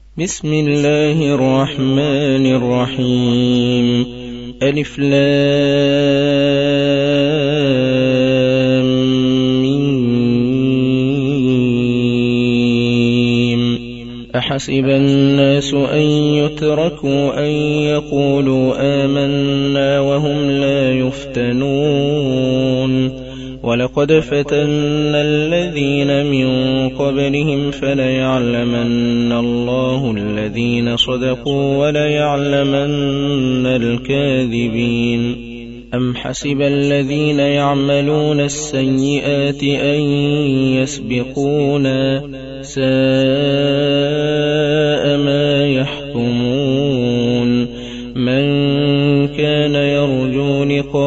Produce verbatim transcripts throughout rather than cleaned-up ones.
بسم الله الرحمن الرحيم. ألف لام ميم. أحسب الناس أن يتركوا أن يقولوا آمنا وهم لا يفتنون. ولقد فتنا الذين من قبلهم فليعلمن الله الذين صدقوا وليعلمن الكاذبين. أم حسب الذين يعملون السيئات أن يسبقونا ساء ما يحكمون. من كان يرجو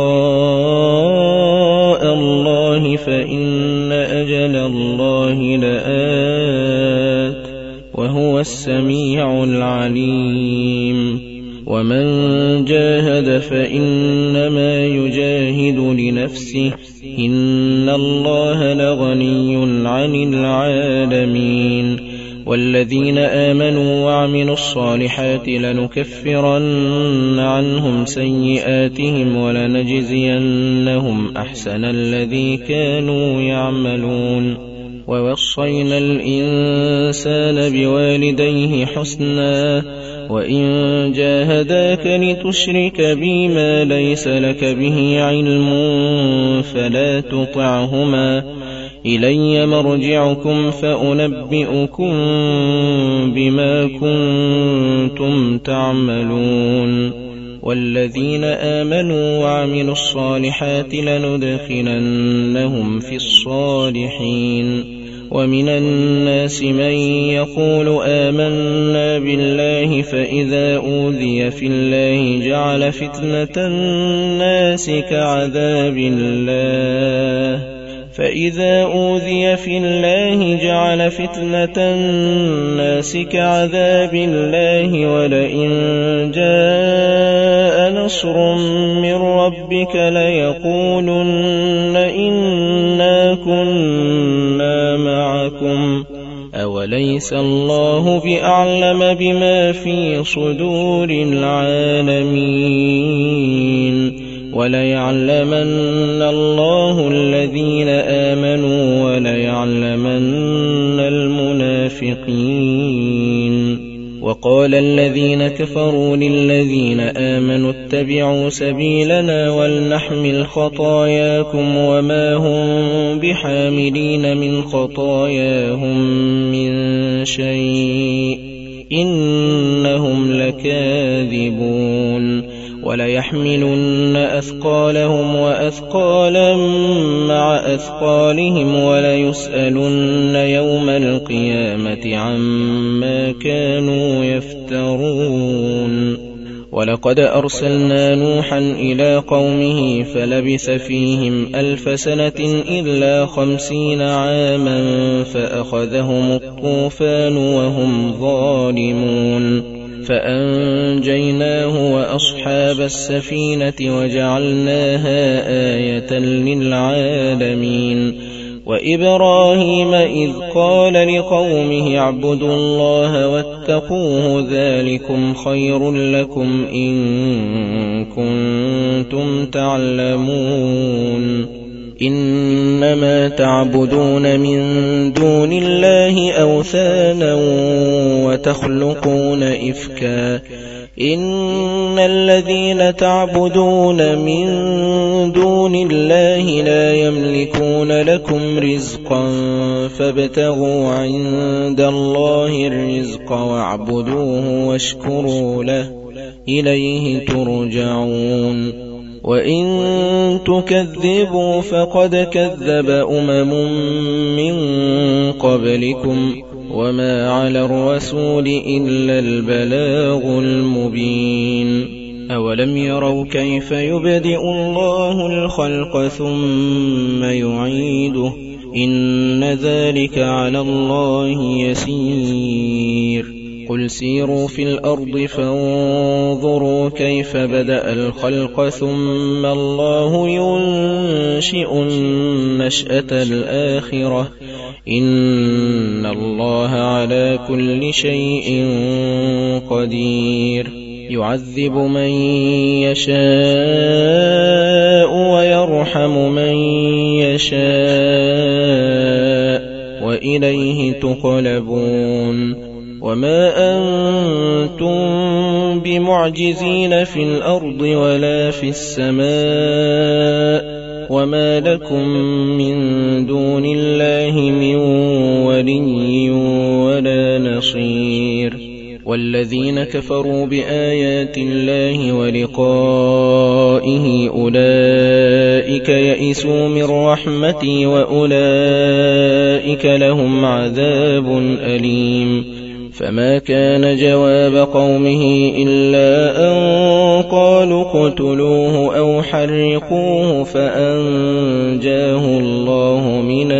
لقاء الله فإن أجل الله لآت وهو السميع العليم. ومن جاهد فإنما يجاهد لنفسه إن الله لغني عن العالمين. والذين آمنوا وعملوا الصالحات لنكفرن عنهم سيئاتهم ولنجزينهم أحسن الذي كانوا يعملون. ووصينا الإنسان بوالديه حسنا وإن جاهداك لتشرك بي ما ليس لك به علم فلا تطعهما إلي مرجعكم فأنبئكم بما كنتم تعملون. والذين آمنوا وعملوا الصالحات لندخلنهم في الصالحين. ومن الناس من يقول آمنا بالله فإذا أوذي في الله جعل فتنة الناس كعذاب الله فإذا أوذي في الله جعل فتنة الناس كعذاب الله ولئن جاء نصر من ربك ليقولن إنا كنا معكم أوليس الله بأعلم بما في صدور العالمين. وليعلمن الله الذين آمنوا وليعلمن المنافقين. وقال الذين كفروا للذين آمنوا اتبعوا سبيلنا ولنحمل خطاياكم وما هم بحاملين من خطاياهم من شيء إنهم لكاذبون. وليحملن أثقالهم وأثقالا مع أثقالهم وليسألن يوم القيامة عما كانوا يفترون. ولقد أرسلنا نوحا إلى قومه فلبث فيهم ألف سنة إلا خمسين عاما فأخذهم الطوفان وهم ظالمون فأنجيناه وأصحاب السفينة وجعلناها آية للعالمين. وإبراهيم إذ قال لقومه اعبدوا الله واتقوه ذلكم خير لكم إن كنتم تعلمون. إنما تعبدون من دون الله أوثانا وتخلقون إفكا إن الذين تعبدون من دون الله لا يملكون لكم رزقا فابتغوا عند الله الرزق واعبدوه واشكروا له إليه ترجعون. وإن تكذبوا فقد كذب أمم من قبلكم وما على الرسول إلا البلاغ المبين. أولم يروا كيف يبدئ الله الخلق ثم يعيده إن ذلك على الله يسير. قل سيروا في الأرض فانظروا كيف بدأ الخلق ثم الله ينشئ النشأة الآخرة إن الله على كل شيء قدير يعذب من يشاء ويرحم من يشاء وإليه تقلبون وما أنتم بمعجزين في الأرض ولا في السماء وما لكم من دون الله من ولي ولا نصير والذين كفروا بآيات الله ولقائه أولئك يئسوا من رحمتي وأولئك لهم عذاب أليم فما كان جواب قومه إلا أن قالوا اقتلوه أو حرقوه فأنجاه الله من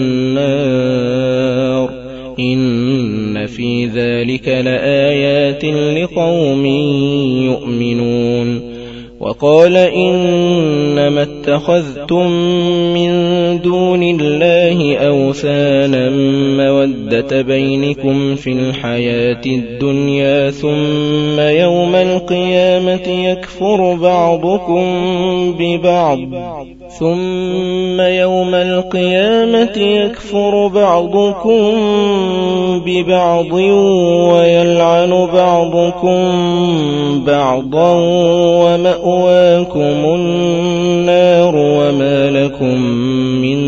النار إن في ذلك لآيات لقوم يؤمنون وقال إنما اتخذتم من دون الله أوثانا مودة بينكم في الحياة الدنيا ثم يوم القيامة يكفر بعضكم ببعض ثم يوم القيامة يكفر بعضكم ببعض ويلعن بعضكم بعضا ومأواكم النار وما لكم من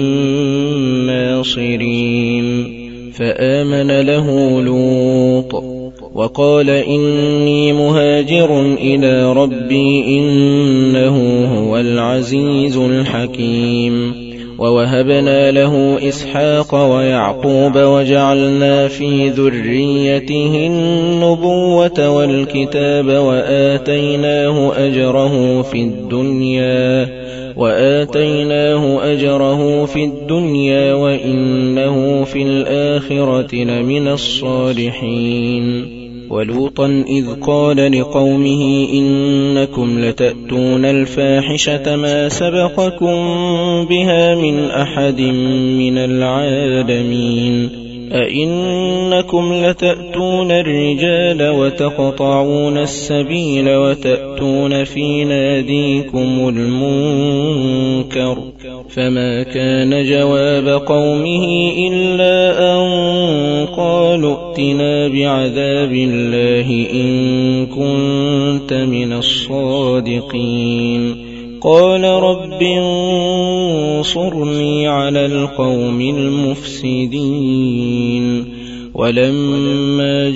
ناصرين فآمن له لوط وقال إني مهاجر إلى ربي إنه هو العزيز الحكيم ووهبنا له إسحاق ويعقوب وجعلنا في ذريته النبوة والكتاب وآتيناه أجره في الدنيا وآتيناه أجره في الدنيا وإنه في الآخرة لمن الصالحين ولوطا إذ قال لقومه إنكم لتأتون الفاحشة ما سبقكم بها من أحد من العالمين أئنكم لتأتون الرجال وتقطعون السبيل وتأتون في ناديكم المنكر فما كان جواب قومه إلا أن قالوا ائتنا بعذاب الله إن كنت من الصادقين قال رب انصرني على القوم المفسدين ولما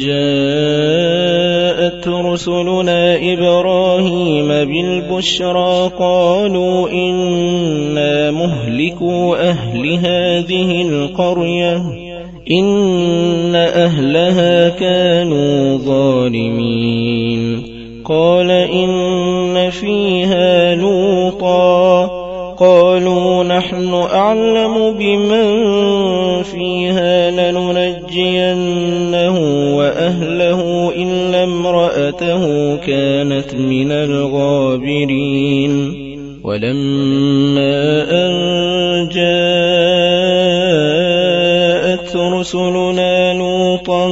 جاءت رسلنا إبراهيم بالبشرى قالوا إنا مهلكوا أهل هذه القرية إن أهلها كانوا ظالمين قال إن فيها لوطا قالوا نحن أعلم بمن فيها لننجينه وأهله إلا امرأته كانت من الغابرين ولما أن جاءت رسلنا لوطا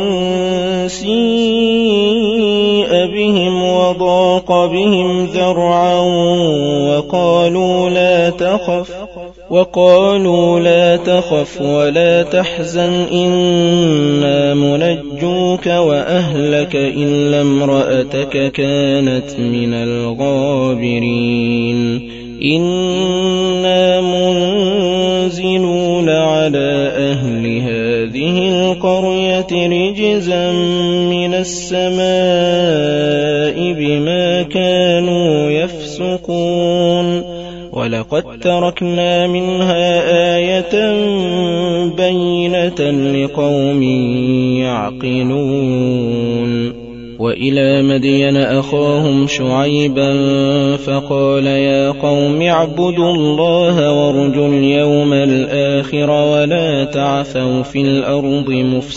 سيء بهم وضاق بهم ذرعا وقالوا لا تخف وقالوا لا تخف ولا تحزن إنا منجوك وأهلك إلا امرأتك كانت من الغابرين إنا منزلون على أهل هذه القرية رجزا من السماء بما كانوا يفسقون ولقد تركنا منها آية بينة لقوم يعقلون وإلى مدين أخاهم شعيبا فقال يا قوم اعبدوا الله وارجوا اليوم الآخر ولا تعثوا في الأرض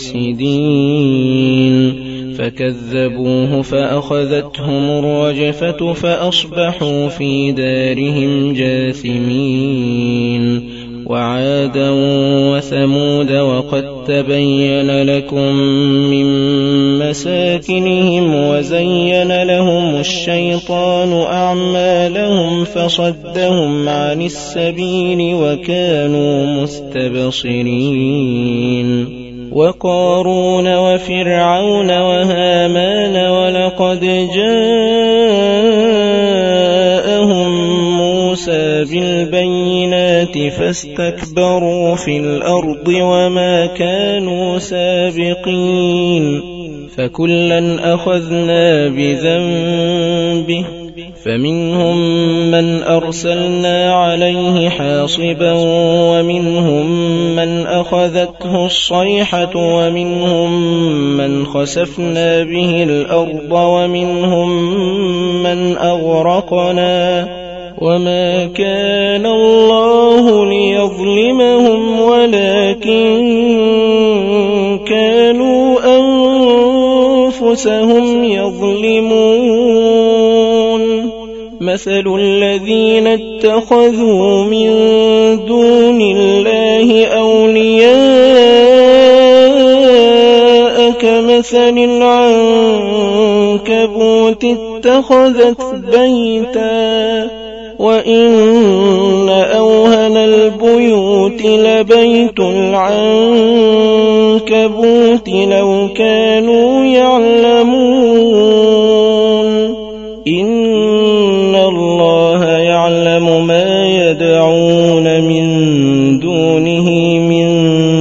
مفسدين فكذبوه فأخذتهم الرجفة فأصبحوا في دارهم جاثمين وعادا وثمود وقد تبين لكم من مساكنهم وزين لهم الشيطان أعمالهم فصدهم عن السبيل وكانوا مستبصرين وقارون وفرعون وهامان ولقد جاءهم موسى بالبينات فاستكبروا في الأرض وما كانوا سابقين فكلا أخذنا بذنبه فمنهم من أرسلنا عليه حاصبا ومنهم من أخذته الصيحة ومنهم من خسفنا به الأرض ومنهم من أغرقنا وما كان الله ليظلمهم ولكن كانوا أنفسهم يظلمون مثل الذين اتخذوا من دون الله أولياء كمثل العنكبوت اتخذت بيتا وإن أوهن البيوت لبيت العنكبوت لو كانوا يعلمون إن الله يعلم ما يدعون من دونه من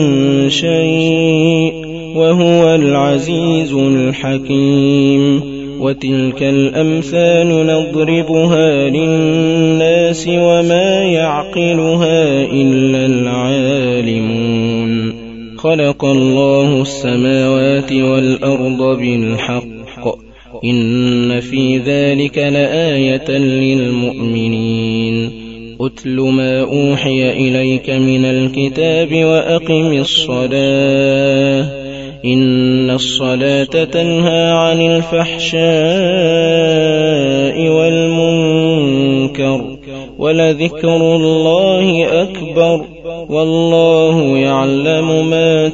شيء وهو العزيز الحكيم وتلك الأمثال نضربها للناس وما يعقلها إلا العالمون خلق الله السماوات والأرض بالحق إن في ذلك لآية للمؤمنين أتل ما أوحي إليك من الكتاب وأقم الصلاة إن الصلاة تنهى عن الفحشاء والمنكر ولذكر الله أكبر والله يعلم ما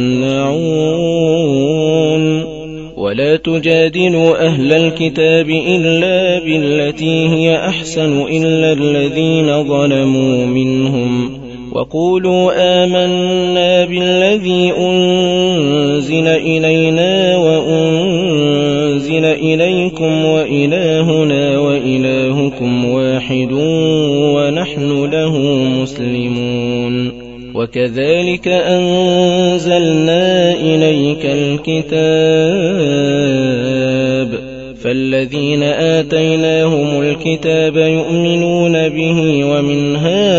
تصنعون ولا تجادلوا أهل الكتاب إلا بالتي هي أحسن إلا الذين ظلموا منهم وقولوا آمنا بالذي أنزل إلينا وأنزل إليكم وإلهنا وإلهكم واحد ونحن له مسلمون وكذلك أنزلنا إليك الكتاب فالذين آتيناهم الكتاب يؤمنون به ومن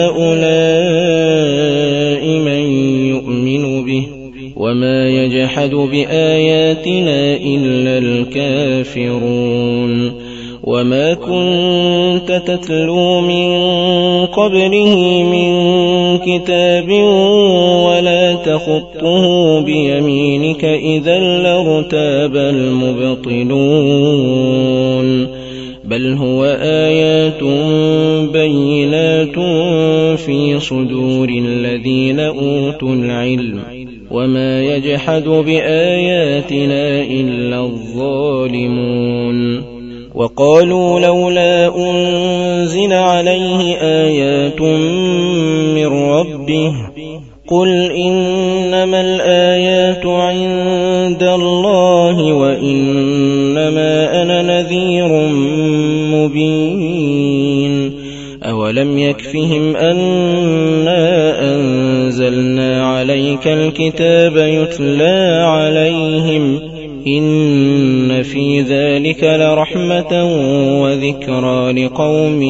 هؤلاء من يؤمن به وما يجحد بآياتنا إلا الكافرون وما كنت تتلو من قبله من كتاب ولا تخطه بيمينك إذا لارتاب المبطلون بل هو آيات بينات في صدور الذين أوتوا العلم وما يجحد بآياتنا إلا الظالمون وقالوا لولا أنزل عليه آيات من ربه قل إنما الآيات عند الله وإنما أنا نذير مبين أولم يكفهم أنا أنزلنا عليك الكتاب يتلى عليهم إن في ذلك لرحمة وذكرى لقوم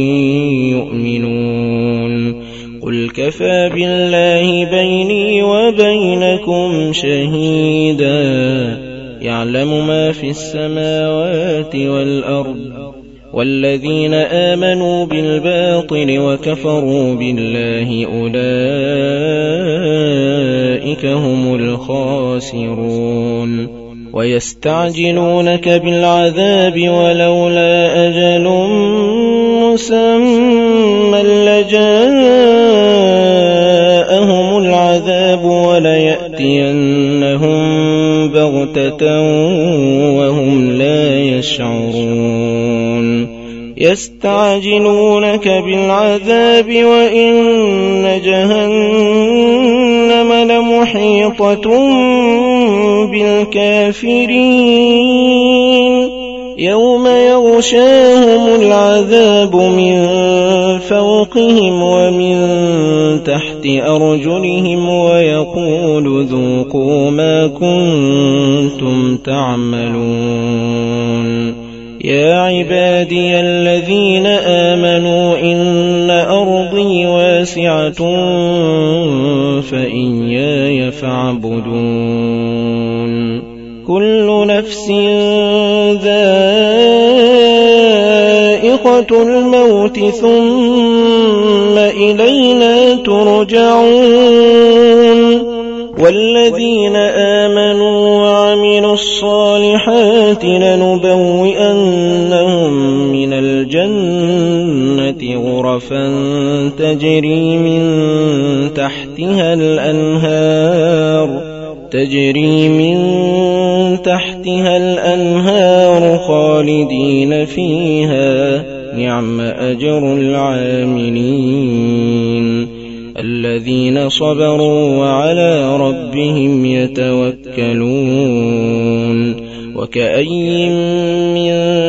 يؤمنون قل كفى بالله بيني وبينكم شهيدا يعلم ما في السماوات والأرض والذين آمنوا بالباطل وكفروا بالله أولئك هم الخاسرون ويستعجلونك بالعذاب ولولا أجل مسمى لجاءهم العذاب وليأتينهم بغتة وهم لا يشعرون يستعجلونك بالعذاب وإن جهنم لمحيطة بالكافرين يوم يغشاهم العذاب من فوقهم ومن تحت أرجلهم ويقول ذوقوا ما كنتم تعملون يا عبادي الذين آمنوا إن أرضي واسعة فإياي فاعبدون كل نفس ذائقة الموت ثم إلينا ترجعون والذين آمنوا وعملوا الصالحات لنبوئنهم من الجنة غرفا تجري من تحتها الأنهار تجري من تحتها الأنهار خالدين فيها نعم أجر العاملين الذين صبروا وعلى ربهم يتوكلون وكأي من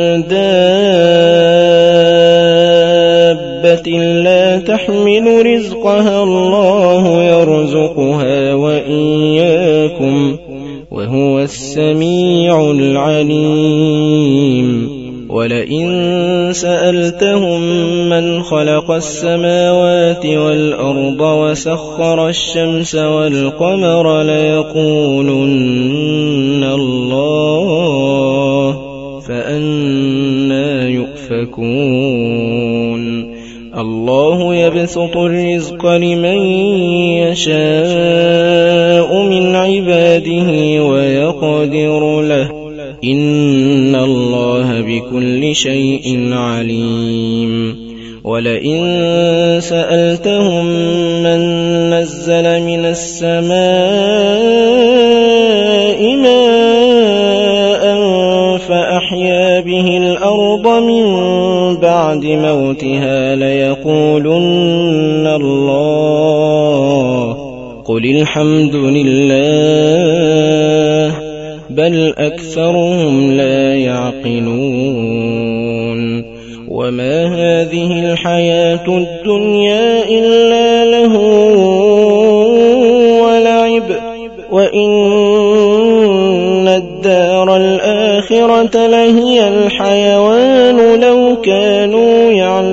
دابة لا تحمل رزقها الله يرزقها وإياكم وهو السميع العليم ولئن سألتهم من خلق السماوات والأرض وسخر الشمس والقمر ليقولن الله فأنى يؤفكون الله يبسط الرزق لمن يشاء من عباده ويقدر له إن الله بكل شيء عليم ولئن سألتهم من نزل من السماء ماء فأحيا به الأرض من بعد موتها ليقولن الله قل الحمد لله بل أكثرهم لا يعقلون وما هذه الحياة الدنيا إلا له ولعب وإن الدار الآخرة لهي الحيوان لو كانوا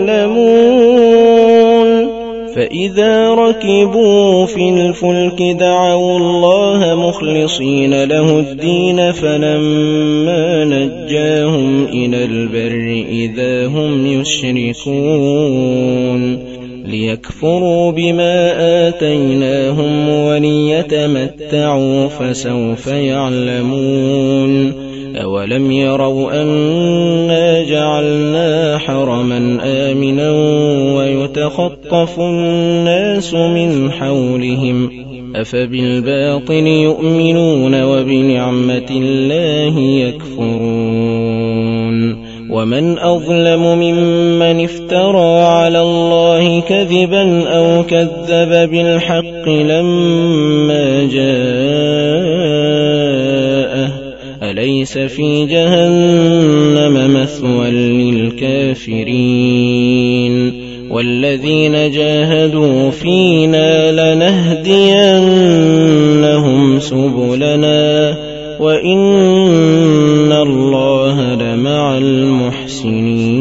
يعلمون فإذا ركبوا في الفلك دعوا الله مخلصين له الدين فلما نجاهم إلى البر إذا هم يشركون ليكفروا بما آتيناهم وليتمتعوا فسوف يعلمون أولم يروا أنا جعلنا حرما آمنا ويتخطف الناس من حولهم أفبالباطل يؤمنون وبنعمة الله يكفرون ومن أظلم ممن افترى على الله كذبا أو كذب بالحق لما جاءه أليس في جهنم مثوى للكافرين والذين جاهدوا فينا لنهدينهم سبلنا وإن الله لمع المحسنين